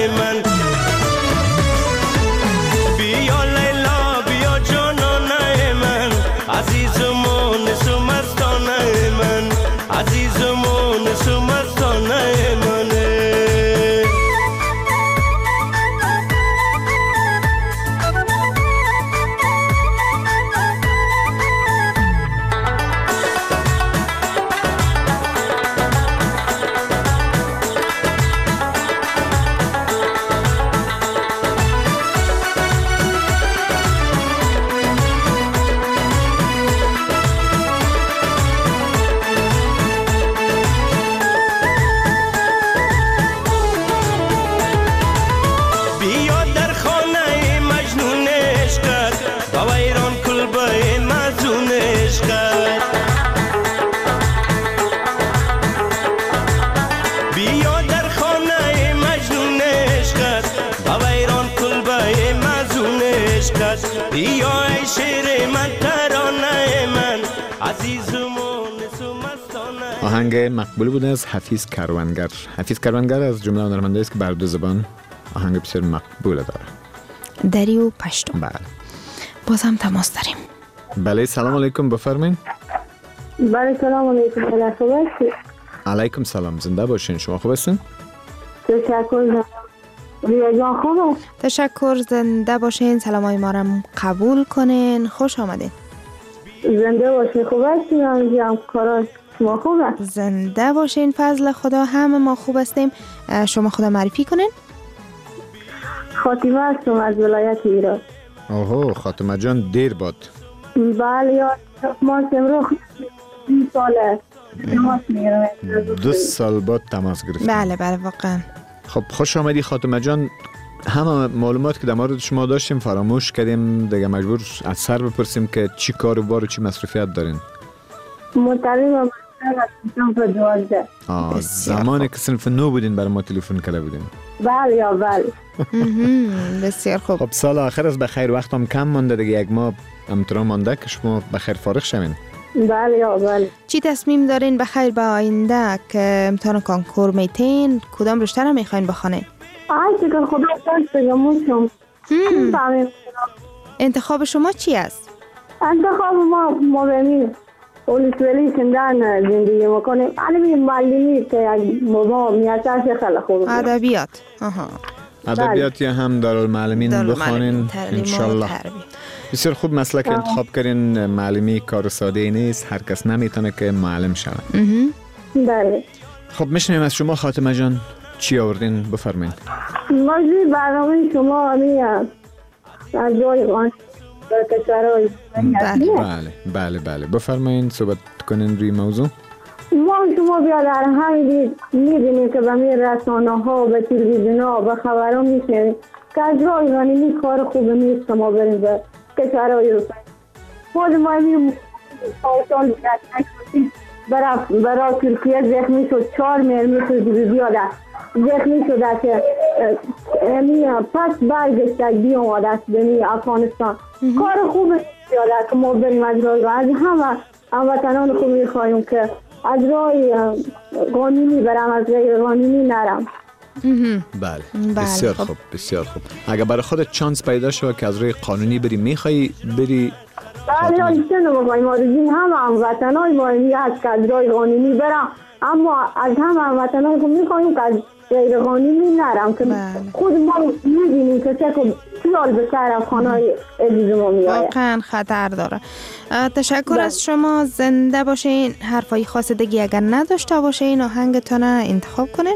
آهنگ مقبول بود از حفیظ کروانگر. حفیظ کروانگر از جمله هنرمندایی است که بر دو زبان آهنگ بسیار مقبول داره. دری و پشتو. بله. باز هم تماس داریم. بله سلام علیکم بفرمایید. بله سلام علیکم. خوب هستی؟ علیکم سلام، زنده باشین. شما خوب هستین؟ تشکر. ریا جان خوبه؟ تشکر، زنده باشین. سلامای ما را قبول کنین. خوش آمدین. زنده باشین. خوب هستین؟ هم کارا شما خوبه؟ زنده باشین. فضل خدا همه ما خوب هستیم. شما خدا معرفی کنین. خاتمه هستم از ولایت ایران. اوه خاتمه جان دیر باد. بله یا ما امروز 2 ساله تماس میگیرم. 2 سال بعد تماس گرفتیم. بله واقعا. خب خوش آمدی خاتمه جان. همه معلومات که در مورد شما داشتیم فراموش کردیم دیگه، مجبور از سر بپرسیم که چی کار و بار و چی مصروفیت دارین؟ متعلم صنف 12. زمانی که صنف 9 بودین برای ما تلفن کرده بودین. بله یا بله. بسیار خوب. خب سال آخر از بخیر، وقت هم کم مانده دیگه، 1 ماه امتحان مانده که شما بخیر فارغ شوین. بله یا بله. چی تصمیم دارین بخیر به آینده که امتحان کنکور میتین؟ کدام رشته رو میخواین بخونین؟ آی که خدا داشت بگمونشم. انتخاب شما چی است؟ انتخاب ما بمیم پولیس ولی کندن زندگی میکنیم. علمی معلمی که ما میاتش خیلی خوب. ادبیات. ادبیات یا هم دارالمعلمین بخونین انشالله. بسیار خوب مسلک انتخاب کردین. معلمی کار ساده نیست، هر کس نمیتونه که معلم شود. بله. خب میشنیم از شما خاتمه جان چی آوردین، بفرمایید. موضوع برنامه شما از جای قانون کشورهای بله بفرمایید صحبت کنین روی موضوع. شما بیا در همین میدونید که به می رسانه ها و تلویزیون ها و خبرها میشنید که از راه ایرانی کار خوب نیست که ما بریم به کشورهای اروپایی. خود ما می سال برای ترکیه زخمی شد، 4 مرمی شد بیاده زخمی شده که پس برگشته بیاماده به افغانستان. کار خوب نیست بیاده که ما بریم از راه از همه هموطنان خوب میخواییم که از راه قانونی برم، از غیر قانونی نرم. بله بسیار خوب بسیار خوب. اگر برای خودت چانس پیدا شد که از راه قانونی بری، میخوای بری؟ بله ایسته نمیخوایم آرزوی همه هموطنان ما هست که از راه قانونی برم، اما از همه هموطنان میخوایم که از غیر قانونی نرم که خود ما میدونیم که چه خیال به سر افغانهای عزیز ما میآید. واقعا خطر داره. تشکر از شما. زنده باشین. حرفای خاص دیگه اگر نداشته باشین آهنگتون انتخاب کنین.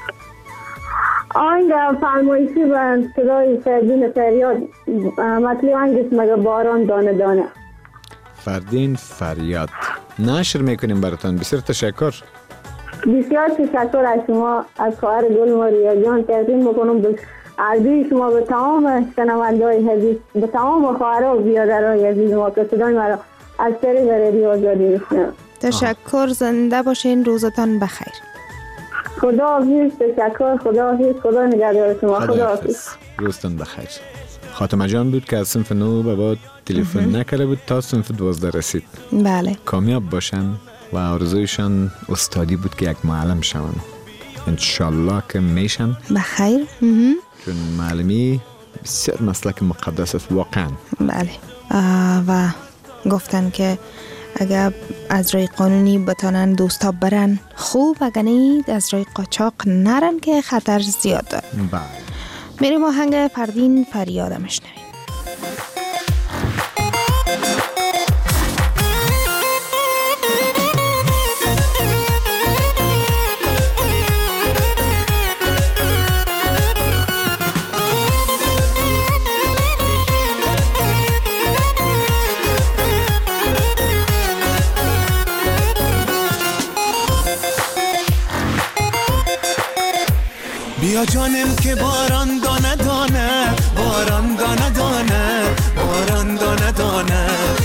آهنگ فرمایشی به صدای فردین فریاد، مطلب آهنگش مگه باران دانه دانه. فردین فریاد نشر میکنیم براتون. بسیار تشکر. بسیار تشکر از شما، از خواهر گل ماریا جان. تقدیم میکنم به عرضی شما به تمام شنونده‌های عزیز، به تمام خواهرها و برادرای عزیز ما که صدای ما را از طریق رادیو آزادی میشنوند. تشکر. زنده باشین. روزتان بخیر. خدا حافظ. تشکر. خدا حافظ. خدا نگهدار شما. خدا حافظ. روزتان بخیر. خاتمه جان بود که از صنف 9 به بعد تلفن نکرده بود تا صنف 12 رسید. بله. کامیاب باشن و آرزویشان استادی بود که یک معلم شون. انشالله که میشن بخیر. چون معلمی بسیار مسلک مقدس است واقعا. بله. و گفتن که اگر از راه قانونی بتانن دوستا برن خوب، اگر نید از راه قاچاق نرن که خطر زیاد داره. بله. میریم آهنگ فردین فریاد میشنویم. بیا جانم که باران دانه دانه، باران دانه دانه، باران دانه دانه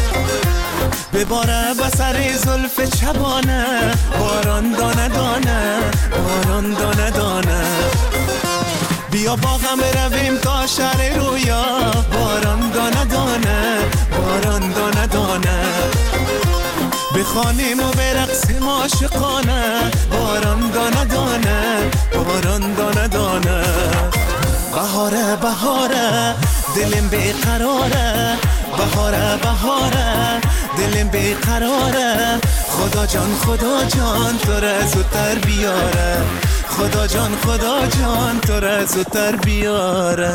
بباره به سر زلف چبانه، باران دانه دانه، باران دانه دانه بیا با غم رویم تا شهر رویا، باران دانه دانه، باران دانه دانه بخوانیم و برقصیم عاشقانه باران دانه دانه باران دانه دانه بهاره بهاره دلم بیقراره بهاره بهاره دلم بیقراره خدا جان تو را زودتر بیاره خدا جان تو را زودتر بیاره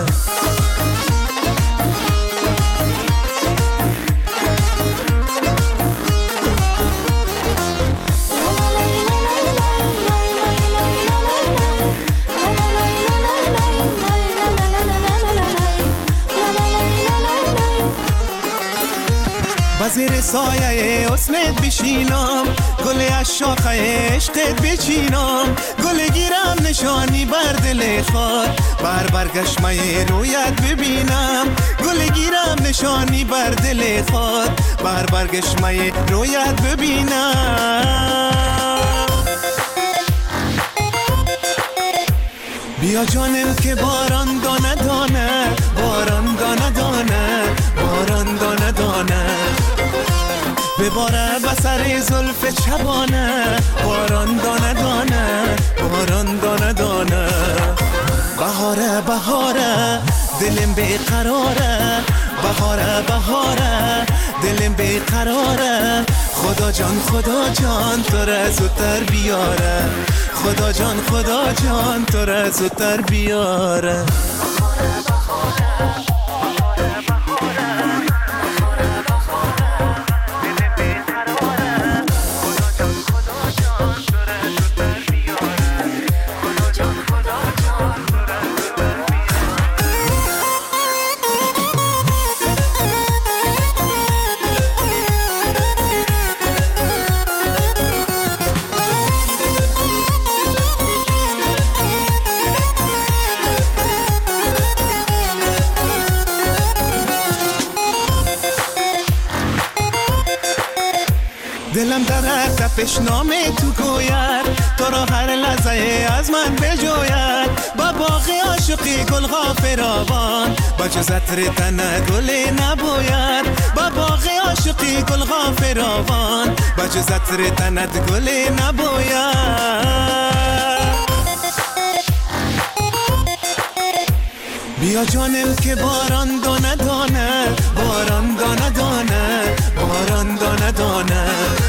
وزیر سایه حسنت بشینم گل از شاخه عشقت بچینم گل گیرم نشانی بر دل خود بر برگشمه رویت ببینم گل گیرم نشانی بر دل خود بر برگشمه رویت ببینم بیا جانم که باران دانه دانه باران دانه دانه باران دانه دانه بباره بسر زلف چبانه باران دانه دانه باران دانه دانه بهاره بهاره دلم بیقراره بهاره بهاره دلم بیقراره خدا جان تو را زودتر بیاره خدا جان تو را زودتر بیاره دلم در تپش نام تو گوید تو را هر لحظه از من بجوید با باغ عاشقی گل غافراوان با جز عطر تن گل نبوید با باغ عاشقی گل غافراوان با جز عطر تنت گل نبوید بیا جانم که باران دانه دانه باران دانه دانه باران دانه دانه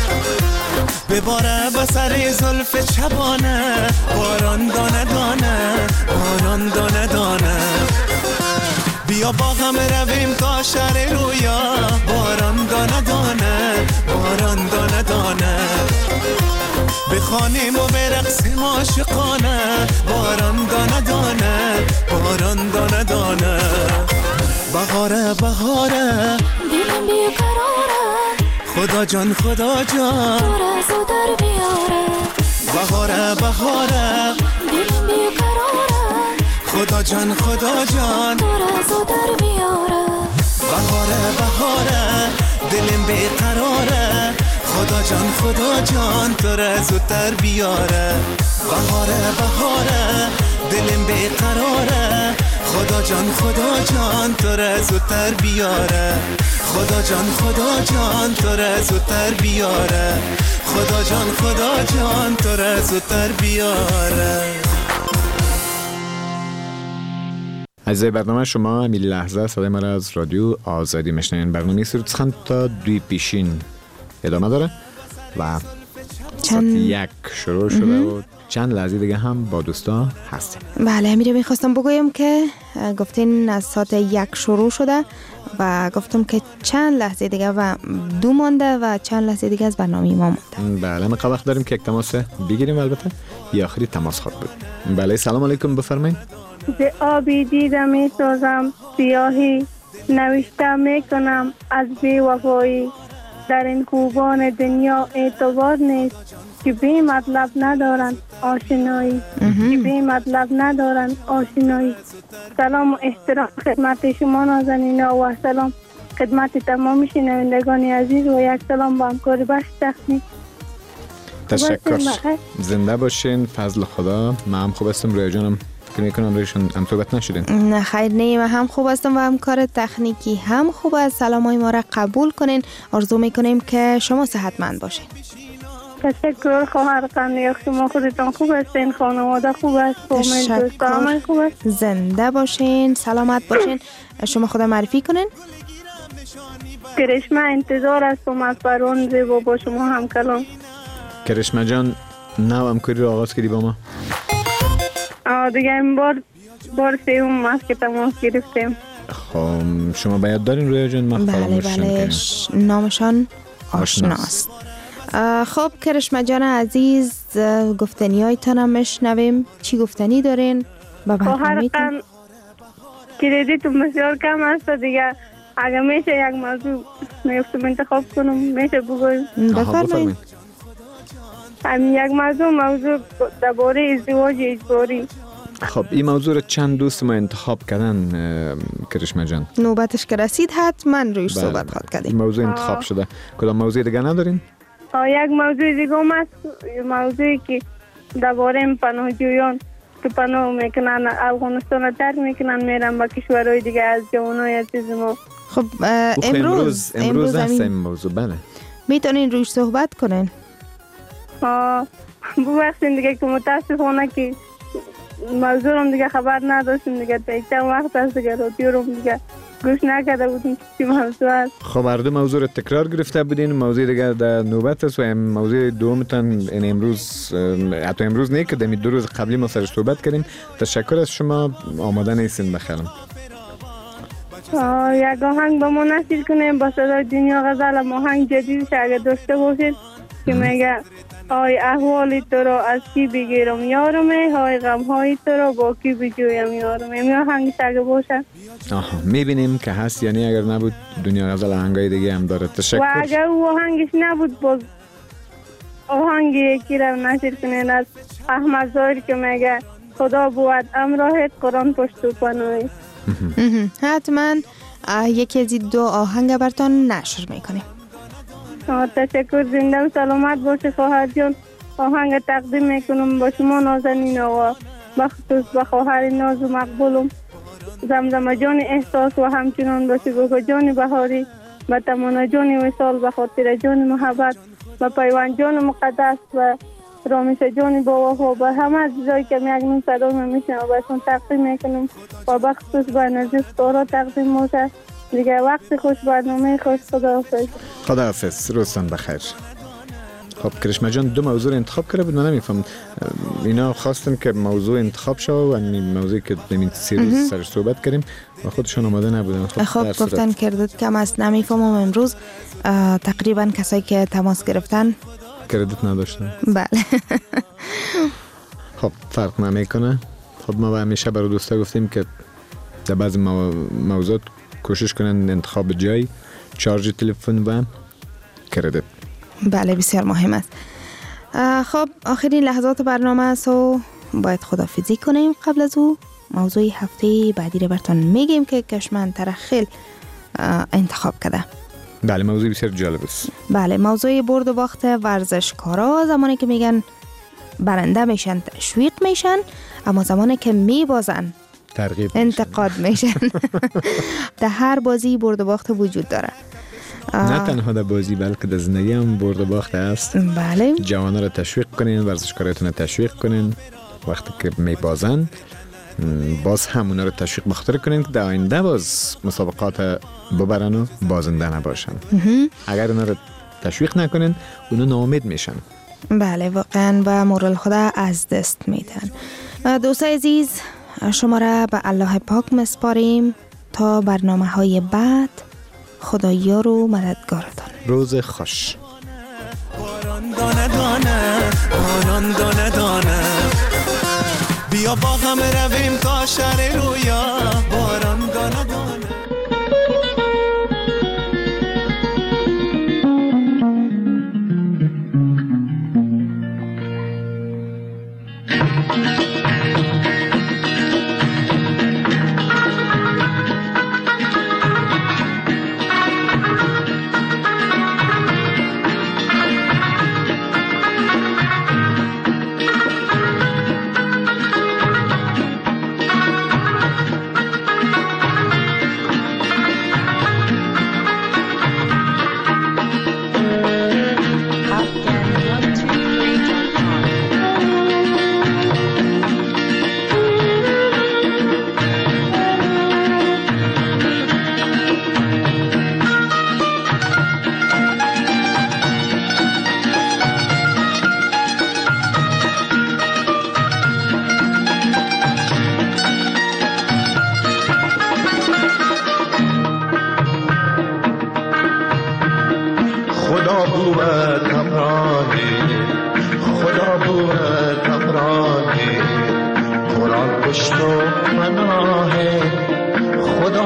بباره بسر زلف چبانه باران دانه دانه باران دانه دانه بیا با هم رویم تا شهر رویا باران دانه دانه باران دانه دانه بخوانیم و برقصیم عاشقانه باران دانه دانه باران دانه دانه بهاره بهاره دلم بیقراره خدا جان تو را زودتر بیاره بهاره بهاره دلم بیقراره خدا جان تو را زودتر بیاره بهاره بهاره دلم بیقراره خدا جان تو را زودتر بیاره بهاره بهاره دلم بیقراره خدا جان تو را زودتر بیاره خدا جان تو را زودتر بیاره خدا جان تو را زودتر بیاره. از برنامه شما همین لحظه صدای ما را از رادیو آزادی میشنوین. برنامه سرودسخن تا 2 پیشین ادامه داره و ساعت 1 شروع شده و چند لحظه دیگه هم با دوستا هستیم. بله میره میخواستم بگویم که گفتین از ساعت 1 شروع شده و گفتم که چند لحظه دیگه و 2 مانده و چند لحظه دیگه از برنامه ما مانده. بله ما وقت داریم که یک تماس بگیریم. البته یا آخری تماس خواهد بود. بله سلام علیکم بفرمایید. ز آبی دیده می سازم سیاهی نوشته می کنم از بی وفایی در این خوبان دنیا اعتبار نیست که بی مطلب ندارن آشنایی که بی مطلب ندارن آشنایی. سلام و احترام خدمت شما نازنینا و سلام خدمت تمام شنوندگان عزیز و یک سلام با همکار بخش تخنیک. تشکر. زنده باشین. فضل خدا. من هم خوب هستم. رویا جانم فکر میکنم رویشون هم صحبت نشدین. نه خیر، نه من هم خوب هستم و هم کار تکنیکی هم خوب است. سلامای ما را قبول کنین. آرزو میکنیم که شما صحتمند باشین. تشکر خواهر قندیق، شما خودتان خوب هستین، خانواده خوب است، فامیل دوستان خوب است. زنده باشین، سلامت باشین. شما خود معرفی کنین. کرشمه انتظار هستم از پروان زیبا با شما هم کلام. کرشمه جان نو همکاری رو آغاز کردی با ما؟ دیگه این بار سوم است که تماس گرفتیم. خب شما باید دارین رویا جان؟ ما بله نامشان آشناست. خب کرشمه جان عزیز، گفتنی هایتان میشنویم. چی گفتنی دارین؟ خواهر کردیتون بسیار کم است دیگه. اگه میشه یک موضوع میفتم انتخاب کنم، میشه بگویم؟ بفرمایید. یک موضوع درباره ازدواج اجباری. خب این موضوع رو چند دوست ما انتخاب کردن کرشمه جان؟ نوبتش که رسید حتما رویش صحبت خواهد کردیم. این موضوع انتخاب شده. کدام موضوع دیگه ندارین؟ یک موضوع دیگه هم است، موضوعی که درباره پناهجویان که پناه میکنن افغانستان رو ترک میکنن میرن با کشورهای دیگه از جوانای عزیز ما. خب امروز هست این موضوع. بله میتونین روش صحبت کنین. ببخشید دیگه که متاسفانه که موضوع هم دیگه خبر نداشتیم دیگه، تا چند وقت است دیگه رادیو رو دیگه گوش نکرده بودیم چی موضوع است. خب هر دو موضوع رو تکرار گرفته بودین. موضوع دیگه در نوبت است و موضوع دومتان این امروز، حتی امروز نه که دمی 2 روز قبلی ما سرش صحبت کردیم. تشکر از شما. آماده نیستین بخیرم. یک آهنگ با ما نشید کنیم با صدای دنیا غزل. آهنگ جدیدش اگه داشته باشید که میگه های احوالی تو را از کی بگیرم یارمه، های غم های تو را با کی بجویم یارمه. این آهنگش اگه باشه میبینیم که هست، یعنی اگر نبود دنیا غزل آهنگای دیگه هم داره. تشکر. و اگر او آهنگش نبود باز آهنگ یکی را نشید کنین از احمد ظاهر که میگه خدا بود امراهت قرآن پشت و پناهی. حتما یکی از دو آهنگ براتون نشر میکنیم. تشکر. زنده و سلامت باشه خواهر جان. آهنگ تقدیم میکنم با شما نازنین و بخصوص با خواهر ناز و مقبولم زمزمه جان احساس و همچنان با شگوفه جان بهاری، با تمانا جان وصال، به خاطر جان محبت، با پیوند جان مقدس و رامش جان با وفا، با همه عزیزایی که میگنون صدا میشن و بهشون تقدیم میکنم و بخصوص با نزدیک دارا تقدیم باشه دیگه. وقت خوش، برنامه خوش. خداحافظ. خداحافظ. روزتان بخیر. خب کرشمه جان 2 موضوع انتخاب کرده بود. من نمیفهم اینا خواستن که موضوع انتخاب شد و این موضوعی که نمین 3 روز سرش صحبت کردیم و خودشون آماده نبودن. خب گفتن کردت کم است. نمیفهمم امروز تقریبا کسایی که تماس گرفتن کردت نداشتن. بله. خب فرق نمیکنه. خب ما همیشه برای دوستا گفتیم که در بعض موضوعات کوشش کنن انتخاب جای، چارج تلفن و کردت. بله بسیار مهم است. خب آخرین لحظات برنامه است و باید خداحافظی کنیم. قبل از او موضوع هفته بعدی رو براتون میگیم که کشمن ترخیل انتخاب کرده. بله موضوع بسیار جالب است. بله موضوع برد و باخت ورزشکارا زمانی که میگن برنده میشن تشویق میشن، اما زمانی که میبازن ترغیب انتقاد میشن. در هر بازی برد و باخت وجود داره. نه تنها در بازی بلکه در زندگی هم برد و باخت است. بله. جوانا رو تشویق کنین، ورزشکاراتون رو تشویق کنین. وقتی که میبازن باز هم اونا رو تشویق بخاطر کنین که در آینده باز مسابقات ببرن و بازنده نباشن. اگر اونا رو تشویق نکنین اونا ناامید میشن. بله واقعا و مورال خدا از دست میدن. دوستای عزیز شما را به الله پاک مسپاریم تا برنامه های بعد. خدایا رو مددگارتان. روز خوش. باران دانه دانه، باران دانه دانه، بیا با هم رویم تا شهر رویا. باران دانه دانه.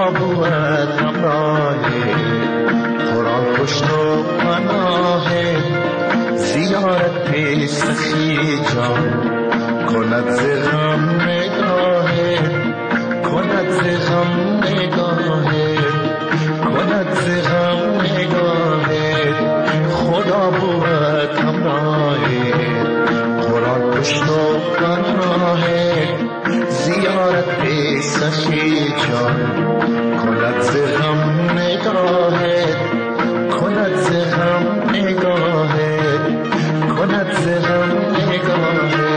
خدا بود همراه قرآن پشت و پناه زیارت سخی جان کند ز غم نگاه کند ز غم نگاه کند ز غم نگاه خدا بود همراه قرآن پشت و پناه زیارت سخی جان کند ز غم نگاه کند ز غم نگاه کند ز غم نگاه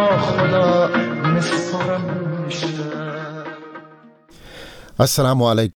السلام علیکم